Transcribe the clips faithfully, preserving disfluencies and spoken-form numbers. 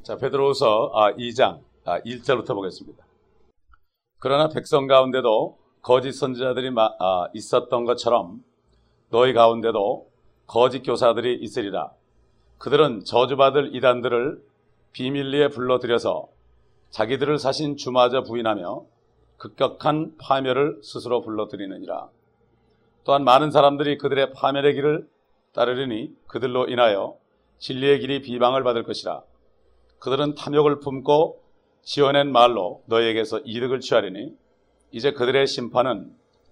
자, 베드로후서 아, 이 장 아, 일 절부터 보겠습니다. 그러나 백성 가운데도 거짓 선지자들이 마, 아, 있었던 것처럼 너희 가운데도 거짓 교사들이 있으리라. 그들은 저주받을 이단들을 비밀리에 불러들여서 자기들을 사신 주마저 부인하며 급격한 파멸을 스스로 불러들이느니라. 또한 많은 사람들이 그들의 파멸의 길을 따르리니 그들로 인하여 진리의 길이 비방을 받을 것이라. 그들은 탐욕을 품고 지어낸 말로 너희에게서 이득을 취하리니 이제 그들의 심판은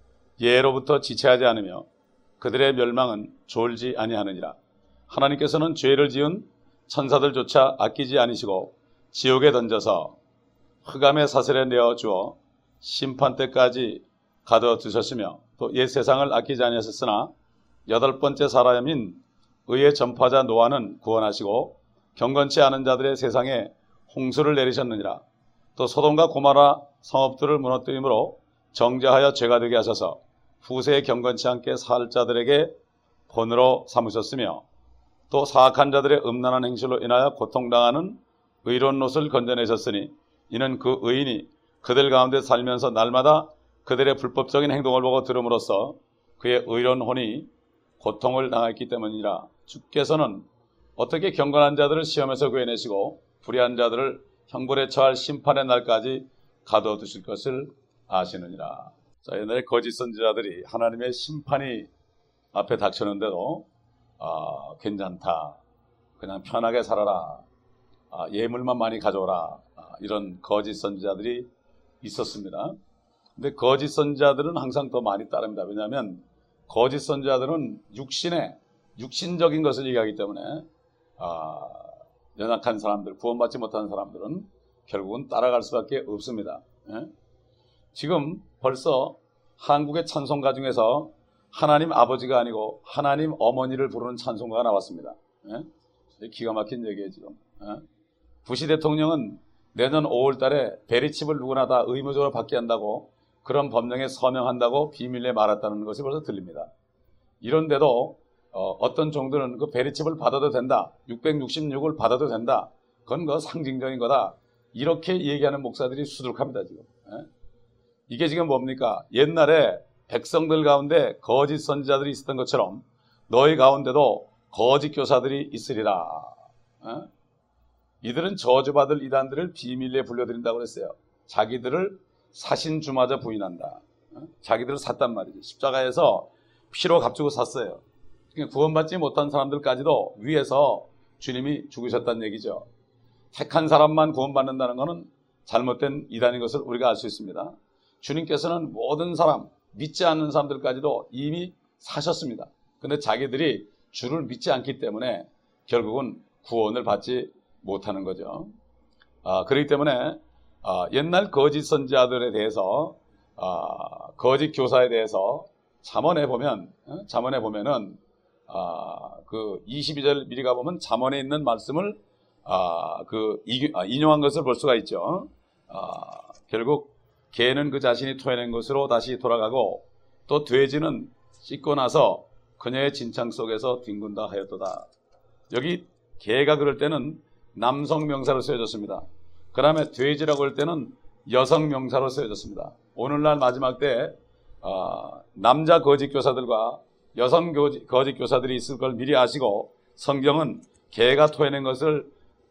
예로부터 지체하지 않으며 그들의 멸망은 졸지 아니하느니라. 하나님께서는 죄를 지은 천사들조차 아끼지 않으시고 지옥에 던져서 흑암의 사슬에 내어주어 심판 때까지 가둬두셨으며 또 옛 세상을 아끼지 아니하셨으나 여덟 번째 사람인 의의 전파자 노아는 구원하시고 경건치 않은 자들의 세상에 홍수를 내리셨느니라. 또 소돔과 고모라 성읍들을 무너뜨림으로 정죄하여 죄가 되게 하셔서 후세에 경건치 않게 살 자들에게 본으로 삼으셨으며 또 사악한 자들의 음란한 행실로 인하여 고통당하는 의로운 롯을 건져내셨으니 이는 그 의인이 그들 가운데 살면서 날마다 그들의 불법적인 행동을 보고 들음으로써 그의 의로운 혼이 고통을 당했기 때문이라. 주께서는 어떻게 경건한 자들을 시험에서 구해내시고 불의한 자들을 형벌에 처할 심판의 날까지 가둬두실 것을 아시느니라. 자, 옛날에 거짓 선지자들이 하나님의 심판이 앞에 닥쳤는데도 아, 괜찮다, 그냥 편하게 살아라, 아, 예물만 많이 가져오라, 아, 이런 거짓 선지자들이 있었습니다. 근데 거짓 선지자들은 항상 더 많이 따릅니다. 왜냐하면 거짓 선지자들은 육신의 육신적인 것을 얘기하기 때문에 아, 연약한 사람들, 구원받지 못하는 사람들은 결국은 따라갈 수밖에 없습니다. 예? 지금 벌써 한국의 찬송가 중에서 하나님 아버지가 아니고 하나님 어머니를 부르는 찬송가가 나왔습니다. 예? 기가 막힌 얘기예요 지금. 예? 부시 대통령은 내년 오월 달에 베리칩을 누구나 다 의무적으로 받게 한다고 그런 법령에 서명한다고 비밀리에 말했다는 것이 벌써 들립니다. 이런데도 어, 어떤 종들은 그 베리칩을 받아도 된다, 육백육십육을 받아도 된다, 그건 그 상징적인 거다, 이렇게 얘기하는 목사들이 수두룩합니다 지금. 예? 이게 지금 뭡니까? 옛날에 백성들 가운데 거짓 선지자들이 있었던 것처럼 너희 가운데도 거짓 교사들이 있으리라. 예? 이들은 저주받을 이단들을 비밀리에 불려드린다고 그랬어요. 자기들을 사신 주마저 부인한다. 예? 자기들을 샀단 말이지. 십자가에서 피로 값주고 샀어요. 구원받지 못한 사람들까지도 위해서 주님이 죽으셨다는 얘기죠. 택한 사람만 구원받는다는 것은 잘못된 이단인 것을 우리가 알 수 있습니다. 주님께서는 모든 사람, 믿지 않는 사람들까지도 이미 사셨습니다. 그런데 자기들이 주를 믿지 않기 때문에 결국은 구원을 받지 못하는 거죠. 아, 그렇기 때문에 아, 옛날 거짓 선지자들에 대해서, 아, 거짓 교사에 대해서 잠언에 보면, 어? 잠언에 보면은 아, 그 이십이 절 미리 가보면 잠언에 있는 말씀을 아, 그 인용한 것을 볼 수가 있죠. 아, 결국 개는 그 자신이 토해낸 것으로 다시 돌아가고 또 돼지는 씻고 나서 그녀의 진창 속에서 뒹군다 하였도다. 여기 개가 그럴 때는 남성 명사로 쓰여졌습니다. 그 다음에 돼지라고 할 때는 여성 명사로 쓰여졌습니다. 오늘날 마지막 때 아, 남자 거짓 교사들과 여성 거짓, 거짓 교사들이 있을 걸 미리 아시고 성경은 개가 토해낸 것을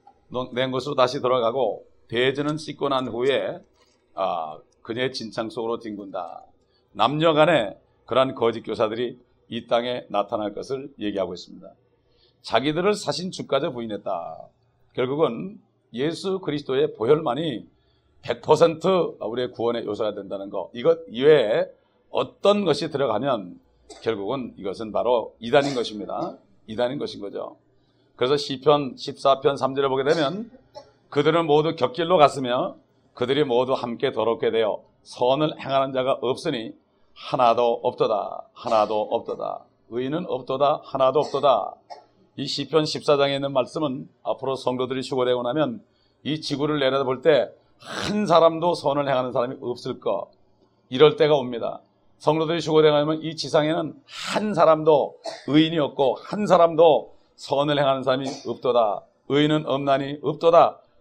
낸 것으로 다시 돌아가고 돼지는 씻고 난 후에 아, 그녀의 진창 속으로 뒹군다. 남녀 간에 그러한 거짓 교사들이 이 땅에 나타날 것을 얘기하고 있습니다. 자기들을 사신 주까지 부인했다. 결국은 예수 그리스도의 보혈만이 백 퍼센트 우리의 구원의 요소가 된다는 것, 이것 이외에 어떤 것이 들어가면 결국은 이것은 바로 이단인 것입니다. 이단인 것인 거죠. 그래서 시편 십사 편 삼 절에 보게 되면 그들은 모두 곁길로 갔으며 그들이 모두 함께 더럽게 되어 선을 행하는 자가 없으니 하나도 없도다. 하나도 없도다. 의인은 없도다. 하나도 없도다. 이 시편 십사 장에 있는 말씀은 앞으로 성도들이 휴거되고 나면 이 지구를 내려다볼 때 한 사람도 선을 행하는 사람이 없을 것, 이럴 때가 옵니다. 성도들이 휴거되고 나면 이 지상에는 한 사람도 의인이 없고 한 사람도 선을 행하는 사람이 없도다. 의인은 없나니 없도다.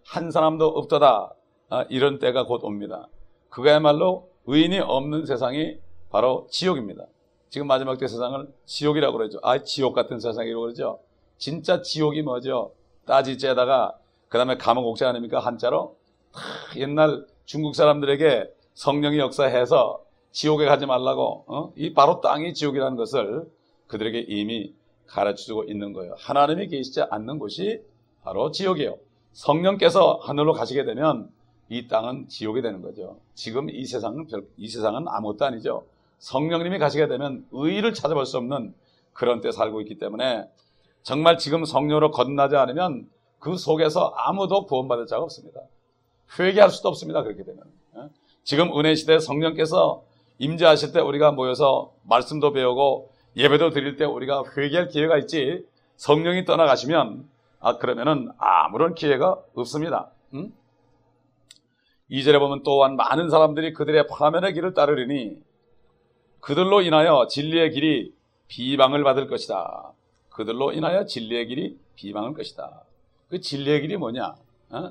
한 사람도 없도다. 아, 이런 때가 곧 옵니다. 그야말로 의인이 없는 세상이 바로 지옥입니다. 지금 마지막 때 세상을 지옥이라고 그러죠. 아, 지옥 같은 세상이라고 그러죠. 진짜 지옥이 뭐죠? 따지째다가 그 다음에 감옥 옥자 아닙니까? 한자로 다 옛날 중국 사람들에게 성령이 역사해서 지옥에 가지 말라고, 어? 이 바로 땅이 지옥이라는 것을 그들에게 이미 가르쳐주고 있는 거예요. 하나님이 계시지 않는 곳이 바로 지옥이에요. 성령께서 하늘로 가시게 되면 이 땅은 지옥이 되는 거죠. 지금 이 세상은 별, 이 세상은 아무것도 아니죠. 성령님이 가시게 되면 의의를 찾아볼 수 없는 그런 때 살고 있기 때문에 정말 지금 성령으로 거듭나지 않으면 그 속에서 아무도 구원받을 자가 없습니다. 회개할 수도 없습니다. 그렇게 되면. 지금 은혜 시대 성령께서 임재하실 때 우리가 모여서 말씀도 배우고 예배도 드릴 때 우리가 회개할 기회가 있지, 성령이 떠나가시면 아 그러면은 아무런 기회가 없습니다. 응? 이 절에 보면 또한 많은 사람들이 그들의 파면의 길을 따르리니 그들로 인하여 진리의 길이 비방을 받을 것이다. 그들로 인하여 진리의 길이 비방할 것이다. 그 진리의 길이 뭐냐? 어?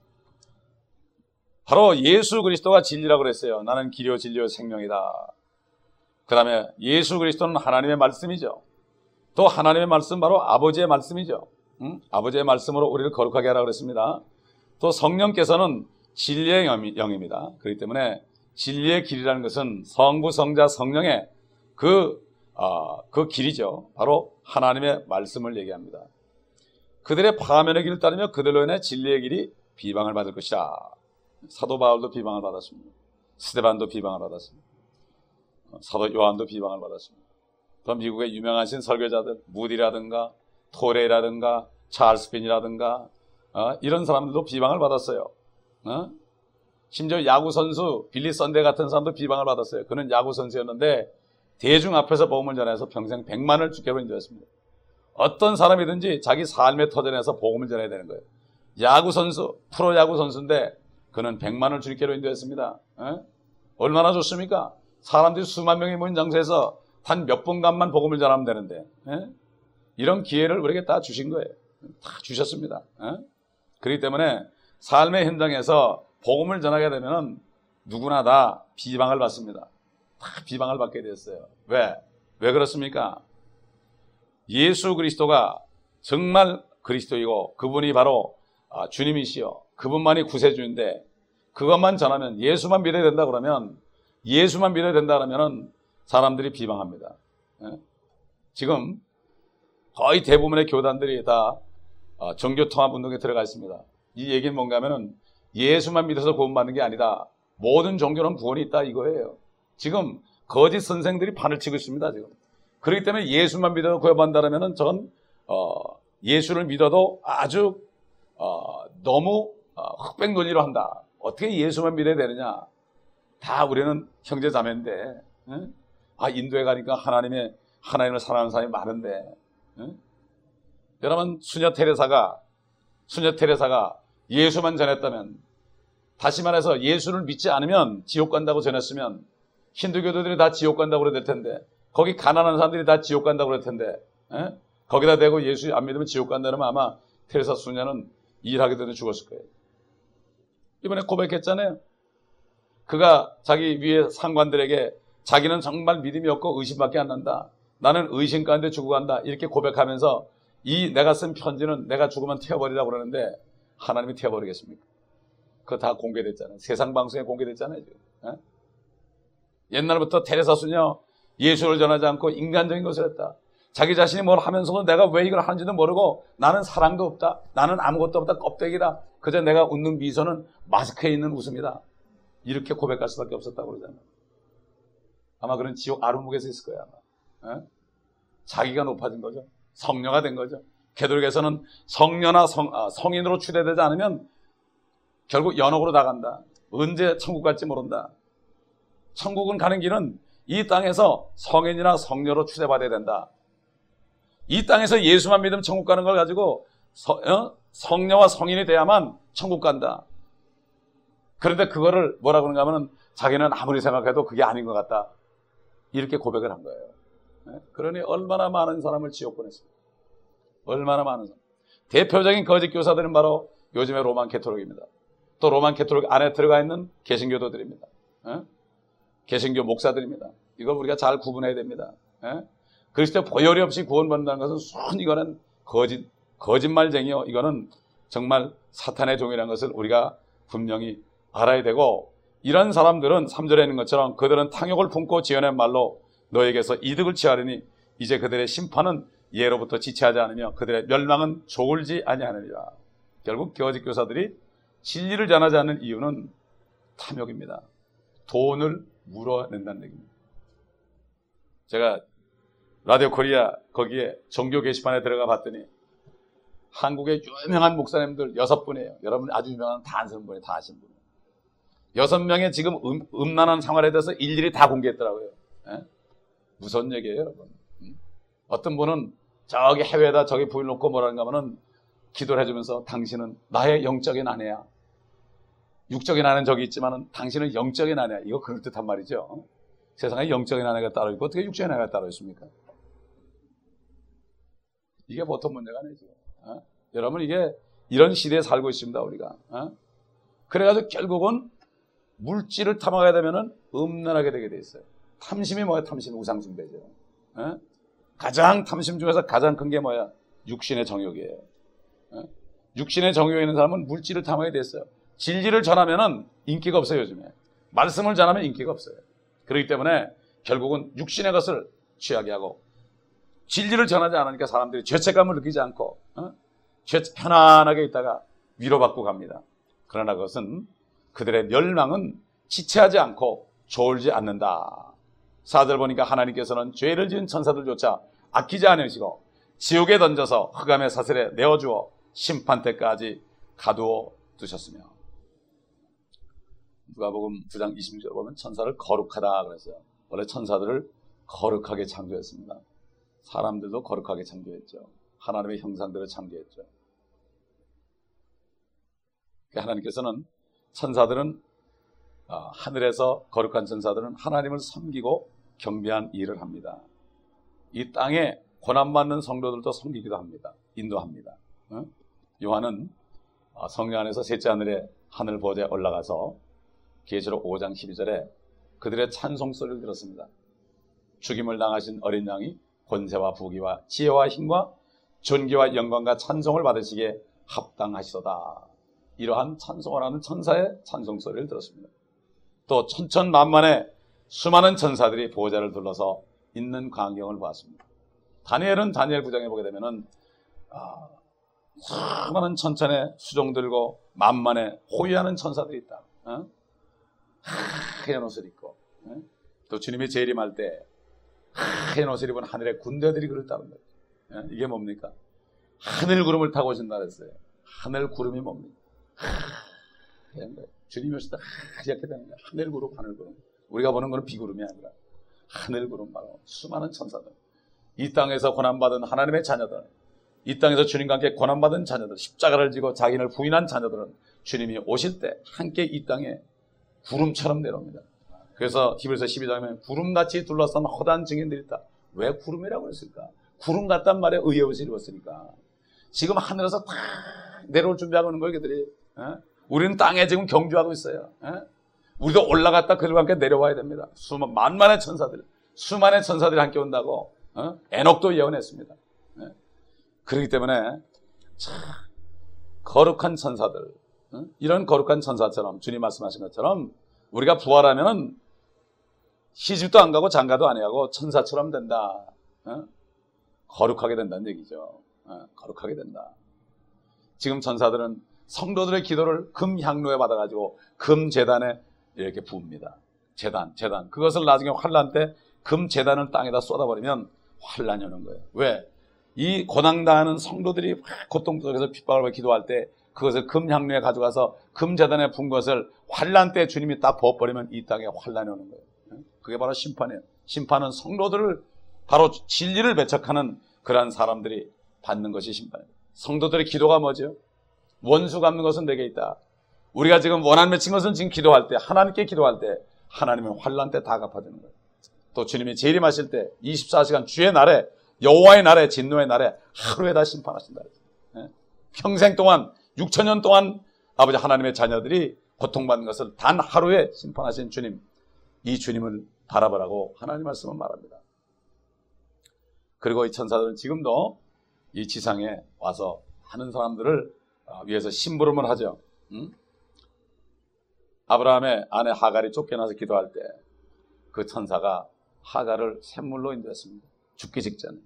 바로 예수 그리스도가 진리라고 그랬어요. 나는 길이요 진리요 생명이다. 그 다음에 예수 그리스도는 하나님의 말씀이죠. 또 하나님의 말씀 바로 아버지의 말씀이죠. 응? 아버지의 말씀으로 우리를 거룩하게 하라고 그랬습니다. 또 성령께서는 진리의 영입니다. 그렇기 때문에 진리의 길이라는 것은 성부, 성자, 성령의 그, 어, 그 길이죠. 바로 하나님의 말씀을 얘기합니다. 그들의 파면의 길을 따르며 그들로 인해 진리의 길이 비방을 받을 것이다. 사도 바울도 비방을 받았습니다. 스데반도 비방을 받았습니다. 사도 요한도 비방을 받았습니다. 또 미국의 유명하신 설교자들 무디라든가 토레라든가 찰스 빈이라든가 어, 이런 사람들도 비방을 받았어요. 어? 심지어 야구 선수 빌리 썬데 같은 사람도 비방을 받았어요. 그는 야구 선수였는데 대중 앞에서 복음을 전해서 평생 백만을 주께로 인도했습니다. 어떤 사람이든지 자기 삶의 터전에서 복음을 전해야 되는 거예요. 야구 선수, 프로 야구 선수인데 그는 백만을 주께로 인도했습니다. 에? 얼마나 좋습니까? 사람들이 수만 명이 모인 장소에서 단 몇 분간만 복음을 전하면 되는데 에? 이런 기회를 우리에게 다 주신 거예요. 다 주셨습니다. 에? 그렇기 때문에 삶의 현장에서 복음을 전하게 되면 누구나 다 비방을 받습니다. 다 비방을 받게 됐어요. 왜? 왜 그렇습니까? 예수 그리스도가 정말 그리스도이고 그분이 바로 주님이시여 그분만이 구세주인데 그것만 전하면 예수만 믿어야 된다 그러면 예수만 믿어야 된다 그러면 사람들이 비방합니다. 지금 거의 대부분의 교단들이 다 종교통합운동에 들어가 있습니다. 이 얘기는 뭔가 하면은 예수만 믿어서 구원받는 게 아니다. 모든 종교는 구원이 있다 이거예요. 지금 거짓 선생들이 판을 치고 있습니다. 지금. 그렇기 때문에 예수만 믿어서 구원받는다면 전 어, 예수를 믿어도 아주 어, 너무 어, 흑백 논리로 한다. 어떻게 예수만 믿어야 되느냐. 다 우리는 형제 자매인데 에? 아 인도에 가니까 하나님의 하나님을 사랑하는 사람이 많은데 에? 여러분 수녀 테레사가 수녀 테레사가 예수만 전했다면, 다시 말해서 예수를 믿지 않으면 지옥 간다고 전했으면 힌두교도들이 다 지옥 간다고 그랬을 텐데, 거기 가난한 사람들이 다 지옥 간다고 그랬을 텐데 에? 거기다 대고 예수 안 믿으면 지옥 간다면 아마 테레사 수녀는 일하게 되는 죽었을 거예요. 이번에 고백했잖아요. 그가 자기 위에 상관들에게 자기는 정말 믿음이 없고 의심밖에 안 난다. 나는 의심 가운데 죽어간다. 이렇게 고백하면서 이 내가 쓴 편지는 내가 죽으면 태워버리라고 그러는데 하나님이 태워버리겠습니까? 그거 다 공개됐잖아요. 세상 방송에 공개됐잖아요. 지금. 에? 옛날부터 테레사 수녀 예수를 전하지 않고 인간적인 것을 했다. 자기 자신이 뭘 하면서도 내가 왜 이걸 하는지도 모르고 나는 사랑도 없다. 나는 아무것도 없다. 껍데기다. 그저 내가 웃는 미소는 마스크에 있는 웃음이다. 이렇게 고백할 수밖에 없었다고 그러잖아요. 아마 그런 지옥 아르묵에서 있을 거예요. 아마. 에? 자기가 높아진 거죠. 성녀가 된 거죠. 개돌교에서는 성녀나 성, 아, 성인으로 추대되지 않으면 결국 연옥으로 나간다. 언제 천국 갈지 모른다. 천국은 가는 길은 이 땅에서 성인이나 성녀로 추대받아야 된다. 이 땅에서 예수만 믿으면 천국 가는 걸 가지고 서, 어? 성녀와 성인이 돼야만 천국 간다. 그런데 그거를 뭐라 그런가 하면 자기는 아무리 생각해도 그게 아닌 것 같다. 이렇게 고백을 한 거예요. 그러니 얼마나 많은 사람을 지옥 보냈습니다. 얼마나 많은 사람. 대표적인 거짓 교사들은 바로 요즘에 로만 캐톨릭입니다. 또 로만 캐톨릭 안에 들어가 있는 개신교도들입니다. 예? 개신교 목사들입니다. 이걸 우리가 잘 구분해야 됩니다. 예? 그리스도 보혈이 없이 구원받는다는 것은 순 이거는 거짓, 거짓말쟁이요. 이거는 정말 사탄의 종이라는 것을 우리가 분명히 알아야 되고, 이런 사람들은 삼 절에 있는 것처럼 그들은 탕욕을 품고 지어낸 말로 너에게서 이득을 취하리니 이제 그들의 심판은 예로부터 지체하지 않으며 그들의 멸망은 조울지 아니하느니라. 결국 거짓 교사들이 진리를 전하지 않는 이유는 탐욕입니다. 돈을 물어낸다는 얘기입니다. 제가 라디오 코리아 거기에 종교 게시판에 들어가 봤더니 한국의 유명한 목사님들 여섯 분이에요. 여러분 아주 유명한 다 아시는 분이 다 아시는 분이에요. 여섯 명의 지금 음, 음란한 생활에 대해서 일일이 다 공개했더라고요. 예? 무슨 얘기예요, 여러분? 음? 어떤 분은 저기 해외에다 저기 부인 놓고 뭐라는가 하면은 기도를 해주면서 당신은 나의 영적인 아내야. 육적인 아내는 저기 있지만은 당신은 영적인 아내야. 이거 그럴듯한 말이죠. 세상에 영적인 아내가 따로 있고 어떻게 육적인 아내가 따로 있습니까? 이게 보통 문제가 아니죠. 어? 여러분 이게 이런 시대에 살고 있습니다, 우리가. 어? 그래가지고 결국은 물질을 탐하게 되면은 음란하게 되게 돼 있어요. 탐심이 뭐야? 탐심이 우상숭배죠. 어? 가장 탐심 중에서 가장 큰 게 뭐야? 육신의 정욕이에요. 어? 육신의 정욕이 있는 사람은 물질을 탐하게 됐어요. 진리를 전하면은 인기가 없어요, 요즘에. 말씀을 전하면 인기가 없어요. 그렇기 때문에 결국은 육신의 것을 취하게 하고, 진리를 전하지 않으니까 사람들이 죄책감을 느끼지 않고 어? 죄, 편안하게 있다가 위로받고 갑니다. 그러나 그것은 그들의 멸망은 지체하지 않고 졸지 않는다. 사 절 보니까 하나님께서는 죄를 지은 천사들조차 아끼지 않으시고 지옥에 던져서 흑암의 사슬에 내어주어 심판 때까지 가두어 두셨으며. 누가복음 구 장 이십육 절 보면 천사를 거룩하다 그랬어요. 원래 천사들을 거룩하게 창조했습니다. 사람들도 거룩하게 창조했죠. 하나님의 형상대로 창조했죠. 하나님께서는 천사들은 어, 하늘에서 거룩한 천사들은 하나님을 섬기고 경배한 일을 합니다. 이 땅에 고난받는 성도들도 섬기기도 합니다. 인도합니다. 어? 요한은 어, 성령 안에서 셋째 하늘에 하늘 보좌에 올라가서 계시록 오 장 십이 절에 그들의 찬송 소리를 들었습니다. 죽임을 당하신 어린 양이 권세와 부귀와 지혜와 힘과 존귀와 영광과 찬송을 받으시기에 합당하시도다. 이러한 찬송을 하는 천사의 찬송 소리를 들었습니다. 또 천천만만의 수많은 천사들이 보좌를 둘러서 있는 광경을 보았습니다. 다니엘은 다니엘 구 장에 보게 되면은 아, 수많은 천천의 수종 들고 만만의 호위하는 천사들이 있다. 어? 하얀 옷을 입고 어? 또 주님이 재림할 때 하얀 옷을 입은 하늘의 군대들이 그렇다는 거예요. 어? 이게 뭡니까? 하늘 구름을 타고 오신다 그랬어요. 하늘 구름이 뭡니까? 하얀 거예요. 주님이 오실 때 하얗게 되는 거예요. 하늘 구름, 하늘 구름. 우리가 보는 것은 비구름이 아니라 하늘 구름, 바로 수많은 천사들. 이 땅에서 고난받은 하나님의 자녀들, 이 땅에서 주님과 함께 고난받은 자녀들, 십자가를 지고 자기를 부인한 자녀들은 주님이 오실 때 함께 이 땅에 구름처럼 내려옵니다. 그래서 히브리서 십이 장에 구름같이 둘러싼 허다한 증인들이 있다. 왜 구름이라고 했을까? 구름 같단 말에 의의 옷을 입었으니까. 지금 하늘에서 다 내려올 준비하고 있는 거예요, 그들이. 에? 우리는 땅에 지금 경주하고 있어요. 에? 우리도 올라갔다 그들과 함께 내려와야 됩니다. 수만, 만만의 천사들, 수많은 천사들이 함께 온다고 어? 에녹도 예언했습니다. 에? 그렇기 때문에 참 거룩한 천사들, 어? 이런 거룩한 천사처럼 주님 말씀하신 것처럼 우리가 부활하면은 시집도 안 가고 장가도 안 해가고 천사처럼 된다. 어? 거룩하게 된다는 얘기죠. 어? 거룩하게 된다. 지금 천사들은 성도들의 기도를 금 향로에 받아가지고 금 제단에 이렇게 부읍니다. 제단, 제단. 그것을 나중에 환란 때 금 제단을 땅에다 쏟아버리면 환란이 오는 거예요. 왜? 이 고난당하는 성도들이 고통 속에서 핍박을 받고 기도할 때 그것을 금 향로에 가져가서 금 제단에 부은 것을 환란 때 주님이 딱 부어버리면 이 땅에 환란이 오는 거예요. 그게 바로 심판이에요. 심판은 성도들을 바로 진리를 배척하는 그러한 사람들이 받는 것이 심판이에요. 성도들의 기도가 뭐죠? 원수 갚는 것은 내게 있다. 우리가 지금 원한 맺힌 것은 지금 기도할 때, 하나님께 기도할 때 하나님은 환란 때 다 갚아주는 거예요. 또 주님이 재림하실 때 이십사 시간 주의 날에, 여호와의 날에, 진노의 날에 하루에 다 심판하신다. 평생 동안 육천 년 동안 아버지 하나님의 자녀들이 고통받는 것을 단 하루에 심판하신 주님, 이 주님을 바라보라고 하나님 말씀은 말합니다. 그리고 이 천사들은 지금도 이 지상에 와서 하는 사람들을 위해서 심부름을 하죠. 응? 아브라함의 아내 하갈이 쫓겨나서 기도할 때 그 천사가 하갈을 샘물로 인도했습니다. 죽기 직전에.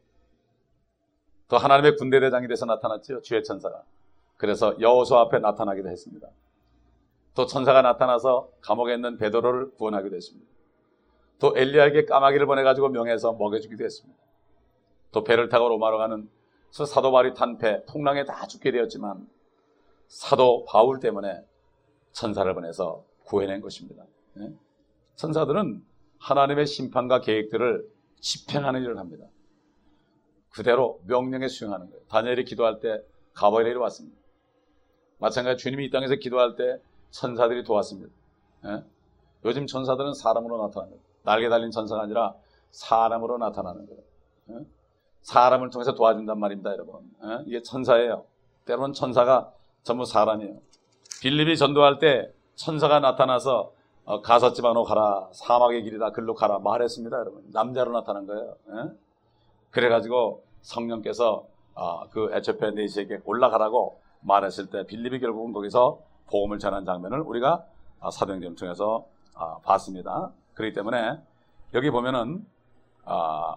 또 하나님의 군대 대장이 돼서 나타났죠. 주의 천사가. 그래서 여호수아 앞에 나타나기도 했습니다. 또 천사가 나타나서 감옥에 있는 베드로를 구원하기도 했습니다. 또 엘리야에게 까마귀를 보내가지고 명해서 먹여주기도 했습니다. 또 배를 타고 로마로 가는 사도 바울이 탄 배 풍랑에 다 죽게 되었지만 사도 바울 때문에 천사를 보내서 구해낸 것입니다. 천사들은 하나님의 심판과 계획들을 집행하는 일을 합니다. 그대로 명령에 수행하는 거예요. 다니엘이 기도할 때 가브리엘이 왔습니다. 마찬가지로 주님이 이 땅에서 기도할 때 천사들이 도왔습니다. 예? 요즘 천사들은 사람으로 나타납니다. 날개 달린 천사가 아니라 사람으로 나타나는 거예요. 예? 사람을 통해서 도와준단 말입니다, 여러분. 예? 이게 천사예요. 때로는 천사가 전부 사람이에요. 빌립이 전도할 때 천사가 나타나서 어, 가서지마로 가라, 사막의 길이다, 글로 가라 말했습니다, 여러분. 남자로 나타난 거예요. 예? 그래가지고 성령께서 어, 그 에티오피아 내시에게 올라가라고 말했을 때 빌립이 결국은 거기서 복음을 전한 장면을 우리가 어, 사도행전을 통해서 어, 봤습니다. 그렇기 때문에 여기 보면은 어,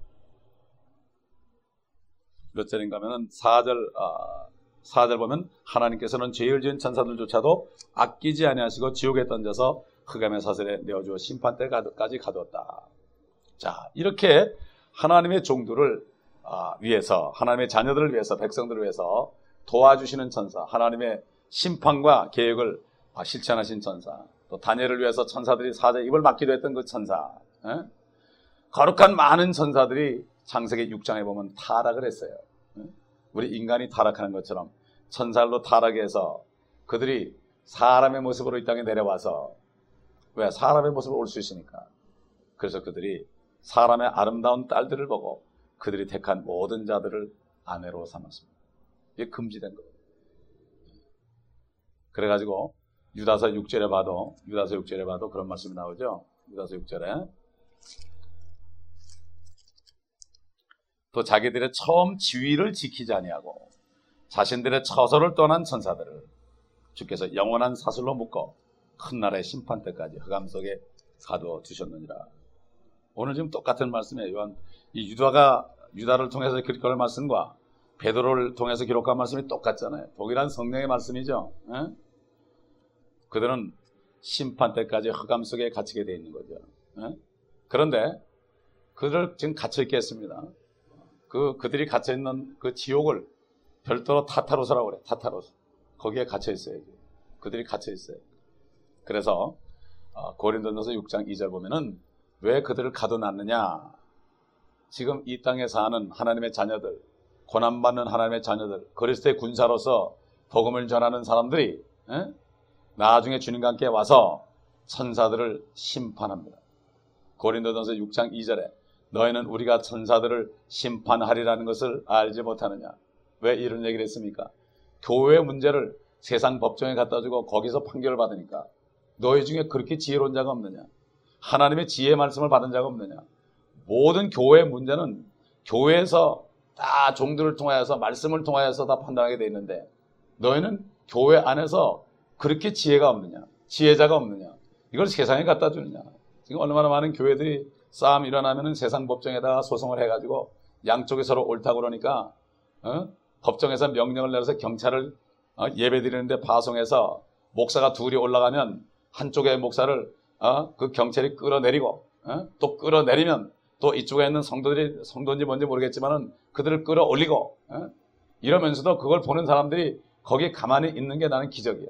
몇 절인가 하면은 사 절 어, 사 절 보면 하나님께서는 죄를 지은 천사들조차도 아끼지 아니하시고 지옥에 던져서 흑암의 사슬에 내어주어 심판 때까지 가두었다. 자, 이렇게 하나님의 종들을 위해서, 하나님의 자녀들을 위해서, 백성들을 위해서 도와주시는 천사, 하나님의 심판과 계획을 실천하신 천사, 또 다니엘을 위해서 천사들이 사자의 입을 막기도 했던 그 천사, 에? 거룩한 많은 천사들이 창세기 육 장에 보면 타락을 했어요. 에? 우리 인간이 타락하는 것처럼 천사들도 타락해서 그들이 사람의 모습으로 이 땅에 내려와서, 왜? 사람의 모습으로 올 수 있으니까. 그래서 그들이 사람의 아름다운 딸들을 보고 그들이 택한 모든 자들을 아내로 삼았습니다. 이게 금지된 거예요. 그래가지고 유다서 육 절에 봐도 유다서 육 절에 봐도 그런 말씀이 나오죠. 유다서 육 절에 또 자기들의 처음 지위를 지키지 아니하고 자신들의 처소를 떠난 천사들을 주께서 영원한 사슬로 묶어 큰 날의 심판 때까지 흑암 속에 가두어 두셨느니라. 오늘 지금 똑같은 말씀이에요. 요한 이 유다가 유다를 통해서 기록한 말씀과 베드로를 통해서 기록한 말씀이 똑같잖아요. 동일한 성령의 말씀이죠. 에? 그들은 심판 때까지 흑암 속에 갇히게 되어 있는 거죠. 에? 그런데 그들 지금 갇혀 있겠습니다. 그 그들이 갇혀 있는 그 지옥을 별도로 타타로스라고 그래. 타타로스. 거기에 갇혀 있어요. 그들이 갇혀 있어요. 그래서 고린도전서 육 장 이 절 보면은 왜 그들을 가둬놨느냐? 지금 이 땅에 사는 하나님의 자녀들, 고난받는 하나님의 자녀들, 그리스도의 군사로서 복음을 전하는 사람들이 에? 나중에 주님과 함께 와서 천사들을 심판합니다. 고린도전서 육 장 이 절에 너희는 우리가 천사들을 심판하리라는 것을 알지 못하느냐? 왜 이런 얘기를 했습니까? 교회의 문제를 세상 법정에 갖다 주고 거기서 판결을 받으니까 너희 중에 그렇게 지혜로운 자가 없느냐? 하나님의 지혜의 말씀을 받은 자가 없느냐? 모든 교회의 문제는 교회에서 다 종들을 통하여서 말씀을 통하여서 다 판단하게 돼 있는데 너희는 교회 안에서 그렇게 지혜가 없느냐? 지혜자가 없느냐? 이걸 세상에 갖다 주느냐? 지금 얼마나 많은 교회들이 싸움이 일어나면은 세상 법정에다가 소송을 해가지고 양쪽이 서로 옳다고 그러니까 어? 법정에서 명령을 내려서 경찰을 어? 예배 드리는데 파송해서 목사가 둘이 올라가면 한쪽의 목사를 어? 그 경찰이 끌어내리고 어? 또 끌어내리면 또 이쪽에 있는 성도들이 성도인지 뭔지 모르겠지만은 그들을 끌어올리고 어? 이러면서도 그걸 보는 사람들이 거기에 가만히 있는 게 나는 기적이에요.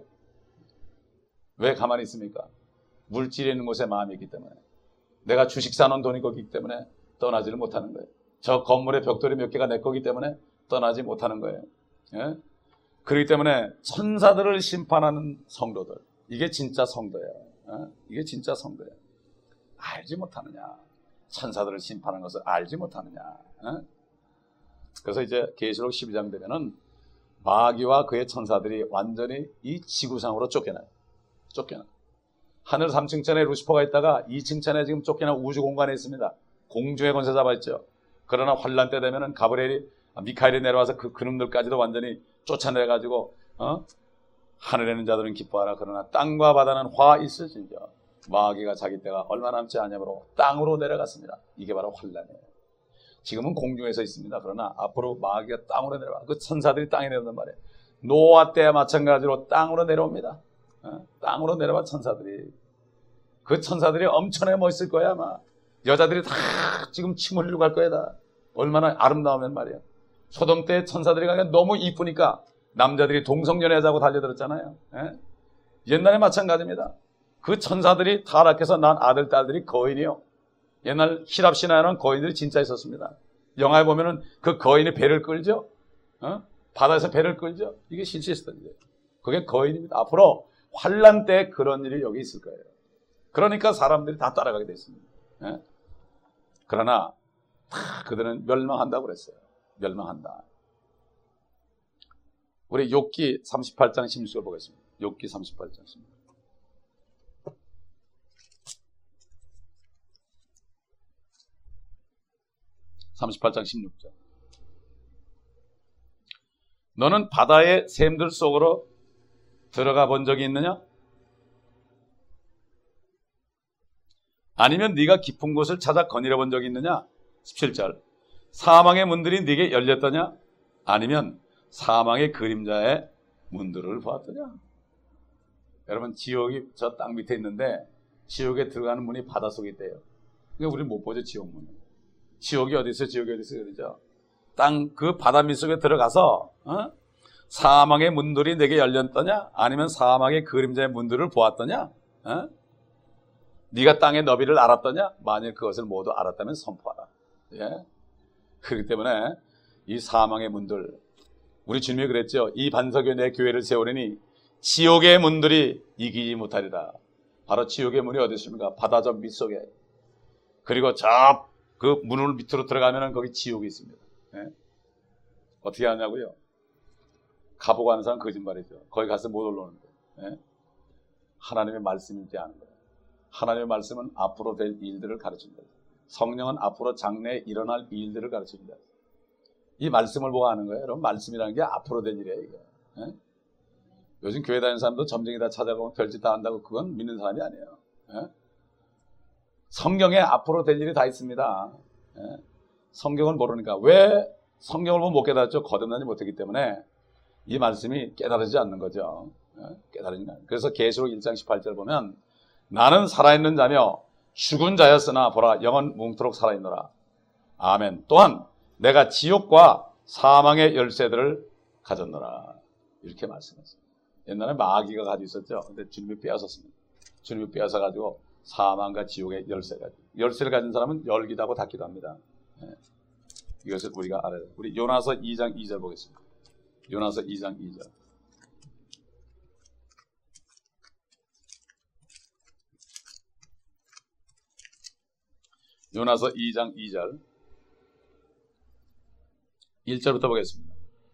왜 가만히 있습니까? 물질이 있는 곳에 마음이 있기 때문에, 내가 주식 사놓은 돈이 거기 때문에 떠나지를 못하는 거예요. 저 건물의 벽돌이 몇 개가 내 거기 때문에 떠나지 못하는 거예요. 예? 그렇기 때문에 천사들을 심판하는 성도들, 이게 진짜 성도예요. 예? 이게 진짜 성도예요. 알지 못하느냐? 천사들을 심판하는 것을 알지 못하느냐? 예? 그래서 이제 계시록 십이 장 되면은 마귀와 그의 천사들이 완전히 이 지구상으로 쫓겨나요. 쫓겨나. 하늘 삼 층천에 루시퍼가 있다가 이 층천에 지금 쫓겨나 우주 공간에 있습니다. 공중의 권세 잡아있죠. 그러나 환란 때 되면은 가브리엘이 미카엘이 내려와서 그 그놈들까지도 완전히 쫓아내가지고 어? 하늘에 있는 자들은 기뻐하라. 그러나 땅과 바다는 화 있을지니라. 마귀가 자기 때가 얼마 남지 않으므로 땅으로 내려갔습니다. 이게 바로 환란이에요. 지금은 공중에서 있습니다. 그러나 앞으로 마귀가 땅으로 내려와. 그 천사들이 땅에 내려온단 말이에요. 노아 때와 마찬가지로 땅으로 내려옵니다. 어? 땅으로 내려와 천사들이. 그 천사들이 엄청나게 멋있을 거야 아마. 여자들이 다 지금 침 흘리고 갈 거야 다. 얼마나 아름다우면 말이야. 소돔 때 천사들이 가니까 너무 이쁘니까 남자들이 동성연애하자고 달려들었잖아요. 예? 옛날에 마찬가지입니다. 그 천사들이 타락해서 난 아들, 딸들이 거인이요. 옛날 히랍 신화에는 거인들이 진짜 있었습니다. 영화에 보면은 그 거인이 배를 끌죠. 어? 바다에서 배를 끌죠. 이게 실제 있었던 일이에요. 그게 거인입니다. 앞으로 환란 때 그런 일이 여기 있을 거예요. 그러니까 사람들이 다 따라가게 됐습니다. 예? 그러나 다 그들은 멸망한다고 그랬어요. 멸망한다. 우리 욥기 삼십팔 장 십육 절 보겠습니다. 욥기 삼십팔 장 십육 절. 삼십팔 장 십육 절. 너는 바다의 샘들 속으로 들어가 본 적이 있느냐? 아니면 네가 깊은 곳을 찾아 거닐어 본 적이 있느냐? 십칠 절. 사망의 문들이 네게 열렸더냐? 아니면 사망의 그림자의 문들을 보았더냐? 여러분, 지옥이 저 땅 밑에 있는데 지옥에 들어가는 문이 바닷속에 있대요. 그러니까 우리 못 보죠, 지옥 문을. 지옥이 어디 있어요? 지옥이 어디 있어요? 그러죠? 땅 그 바다 밑속에 들어가서 어? 사망의 문들이 내게 열렸더냐? 아니면 사망의 그림자의 문들을 보았더냐? 어? 네가 땅의 너비를 알았더냐? 만일 그것을 모두 알았다면 선포하라. 예? 그렇기 때문에 이 사망의 문들, 우리 주님이 그랬죠. 이 반석 위에 내 교회를 세우리니 지옥의 문들이 이기지 못하리라. 바로 지옥의 문이 어디 있습니까? 바다 저 밑속에. 그리고 저 그 문을 밑으로 들어가면 거기 지옥이 있습니다. 예? 어떻게 하냐고요? 가보고 하는 사람 거짓말이죠. 거기 가서 못 올라오는데. 예? 하나님의 말씀이지 않은 거예요. 하나님의 말씀은 앞으로 될 일들을 가르칩니다. 성령은 앞으로 장래에 일어날 일들을 가르칩니다. 이 말씀을 보고 하는 거예요. 여러분, 말씀이라는 게 앞으로 될 일이에요. 이게. 예? 요즘 교회 다니는 사람도 점쟁이 다 찾아가고 별짓 다 한다고 그건 믿는 사람이 아니에요. 예? 성경에 앞으로 될 일이 다 있습니다. 예? 성경을 모르니까. 왜 성경을 보면 못 깨달았죠? 거듭나지 못했기 때문에 이 말씀이 깨달아지지 않는 거죠. 예? 깨달아지지 않는. 그래서 계시록 일 장 십팔 절 보면 나는 살아있는 자며 죽은 자였으나 보라 영원 뭉토록 살아있노라. 아멘. 또한 내가 지옥과 사망의 열쇠들을 가졌노라. 이렇게 말씀했어요. 옛날에 마귀가 가지고 있었죠. 근데 주님이 빼앗았습니다. 주님이 빼앗아가지고 사망과 지옥의 열쇠가. 열쇠를 가진 사람은 열기도 하고 닫기도 합니다. 예. 이것을 우리가 알아야 돼요. 우리 요나서 이 장 이 절 보겠습니다. 요나서 이 장 이 절. 요나서 이 장 이 절. 일 절부터 보겠습니다.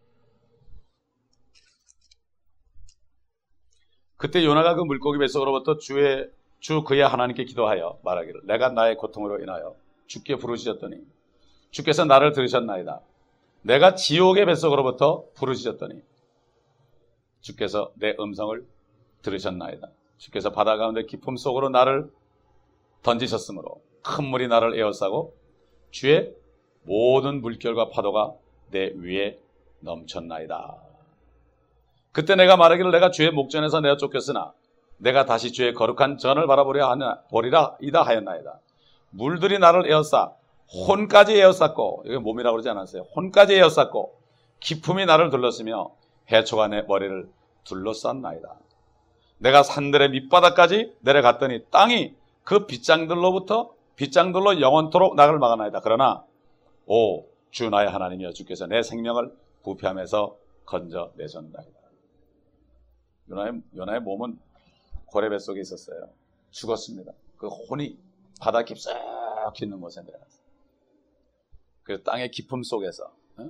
그때 요나가 그 물고기 뱃속으로부터 주의 주 그의 하나님께 기도하여 말하기를 내가 나의 고통으로 인하여 주께 부르짖었더니 주께서 나를 들으셨나이다. 내가 지옥의 뱃속으로부터 부르짖었더니 주께서 내 음성을 들으셨나이다. 주께서 바다 가운데 깊음 속으로 나를 던지셨으므로 큰 물이 나를 에워싸고 주의 모든 물결과 파도가 내 위에 넘쳤나이다. 그때 내가 말하기를 내가 주의 목전에서 내어 쫓겼으나 내가 다시 주의 거룩한 전을 바라보려 하냐 보리라 이다 하였나이다. 물들이 나를 에워싸 혼까지 에워쌌고, 이게 몸이라고 그러지 않았어요. 혼까지 에워쌌고 기품이 나를 둘렀으며 해초가 내 머리를 둘러쌌나이다. 내가 산들의 밑바닥까지 내려갔더니 땅이 그 빗장들로부터 빗장들로 영원토록 나를 막아나이다. 그러나 오 주 나의 하나님이여 주께서 내 생명을 부패함에서 건져내셨나이다. 요나의, 요나의 몸은 고래뱃 속에 있었어요. 죽었습니다. 그 혼이 바다 깊숙이 있는 곳에 내려갔어요. 그 땅의 깊음 속에서 어?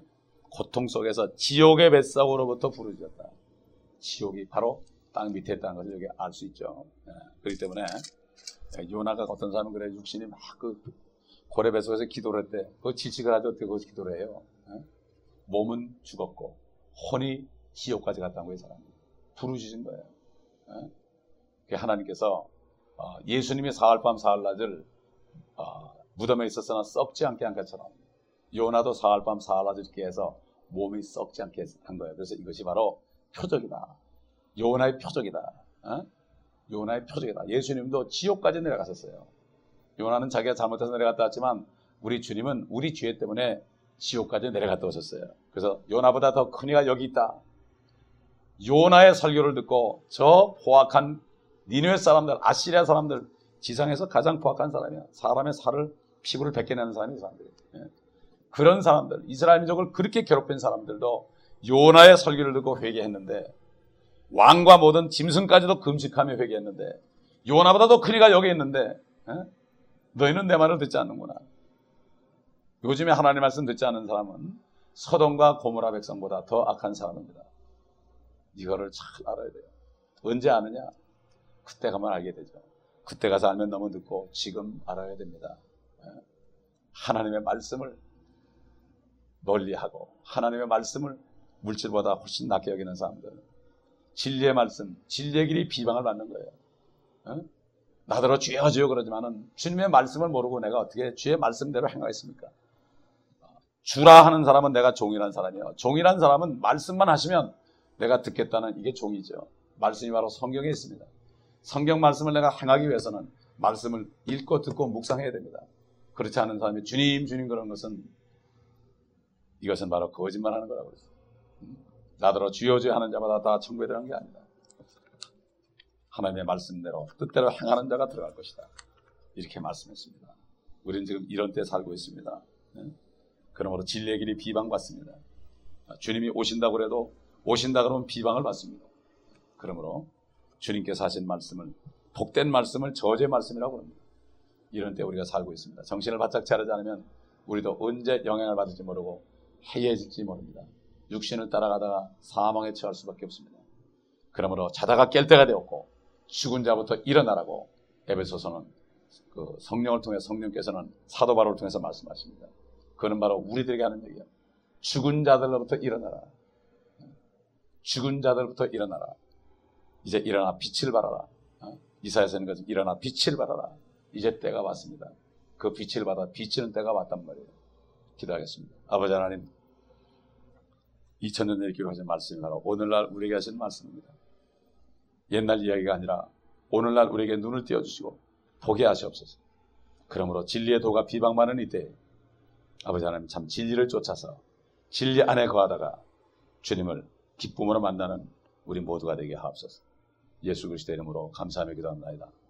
고통 속에서 지옥의 뱃속으로부터 부르짖었다. 지옥이 바로 땅 밑에 있다는 것을 여기 알 수 있죠. 예, 그렇기 때문에 요나가 어떤 사람은 그래 육신이 막 그 고래 뱃속에서 기도를 했대. 그 질식을 하지 어떻게 거기서 기도를 해요. 예? 몸은 죽었고 혼이 지옥까지 갔다는 거예요. 사람이 부르짖은 거예요. 예? 하나님께서 어, 예수님이 사흘밤 사흘낮을 어, 무덤에 있었으나 썩지 않게 한 것처럼 요나도 사흘밤 사흘낮을 있게 해서 몸이 썩지 않게 한 거예요. 그래서 이것이 바로 표적이다. 요나의 표적이다. 어? 요나의 표적이다. 예수님도 지옥까지 내려가셨어요. 요나는 자기가 잘못해서 내려갔다 왔지만 우리 주님은 우리 죄 때문에 지옥까지 내려갔다 오셨어요. 그래서 요나보다 더 큰 이가 여기 있다. 요나의 설교를 듣고 저 포악한 니느웨 사람들, 아시리아 사람들, 지상에서 가장 포악한 사람이야. 사람의 살을, 피부를 벗겨내는 사람이 이 사람들이에요. 예. 그런 사람들, 이스라엘 민족을 그렇게 괴롭힌 사람들도 요나의 설교를 듣고 회개했는데, 왕과 모든 짐승까지도 금식하며 회개했는데, 요나보다 더 큰 이가 여기 있는데, 예? 너희는 내 말을 듣지 않는구나. 요즘에 하나님 말씀 듣지 않는 사람은 서돔과 고모라 백성보다 더 악한 사람입니다. 이거를 잘 알아야 돼요. 언제 아느냐? 그때 가면 알게 되죠. 그때 가서 알면 너무 늦고 지금 알아야 됩니다. 하나님의 말씀을 멀리하고 하나님의 말씀을 물질보다 훨씬 낮게 여기는 사람들, 진리의 말씀, 진리의 길이 비방을 받는 거예요. 나더러 주여 주여 그러지만은 주님의 말씀을 모르고 내가 어떻게 주의 말씀대로 행하겠습니까? 주라 하는 사람은 내가 종이라는 사람이에요. 종이라는 사람은 말씀만 하시면 내가 듣겠다는 이게 종이죠. 말씀이 바로 성경에 있습니다. 성경 말씀을 내가 행하기 위해서는 말씀을 읽고 듣고 묵상해야 됩니다. 그렇지 않은 사람이 주님 주님 그런 것은 이것은 바로 거짓말하는 거라고 그랬어요. 나더러 주여 주여 하는 자마다 다 천국에 들어간 게 아니다. 하나님의 말씀대로 뜻대로 행하는 자가 들어갈 것이다. 이렇게 말씀했습니다. 우리는 지금 이런 때 살고 있습니다. 그러므로 진리의 길이 비방받습니다. 주님이 오신다고 해도 오신다 그러면 비방을 받습니다. 그러므로 주님께서 하신 말씀을, 복된 말씀을 저주의 말씀이라고 합니다. 이런 때 우리가 살고 있습니다. 정신을 바짝 차리지 않으면 우리도 언제 영향을 받을지 모르고 해이해질지 모릅니다. 육신을 따라가다가 사망에 처할 수밖에 없습니다. 그러므로 자다가 깰 때가 되었고 죽은 자부터 일어나라고 에베소서는 그 성령을 통해 성령께서는 사도 바울을 통해서 말씀하십니다. 그는 바로 우리들에게 하는 얘기예요. 죽은 자들로부터 일어나라. 죽은 자들부터 일어나라. 이제 일어나 빛을 발하라. 이사야서는 것은 일어나 빛을 발하라. 이제 때가 왔습니다. 그 빛을 받아 비치는 때가 왔단 말이에요. 기도하겠습니다. 아버지 하나님, 이천 년 전에 기록하신 말씀이 바로 오늘날 우리에게 하신 말씀입니다. 옛날 이야기가 아니라 오늘날 우리에게 눈을 띄워주시고 보게 하시옵소서. 그러므로 진리의 도가 비방받는 이때에 아버지 하나님 참 진리를 쫓아서 진리 안에 거하다가 주님을 기쁨으로 만나는 우리 모두가 되게 하옵소서. 예수 그리스도의 이름으로 감사하며 기도합니다.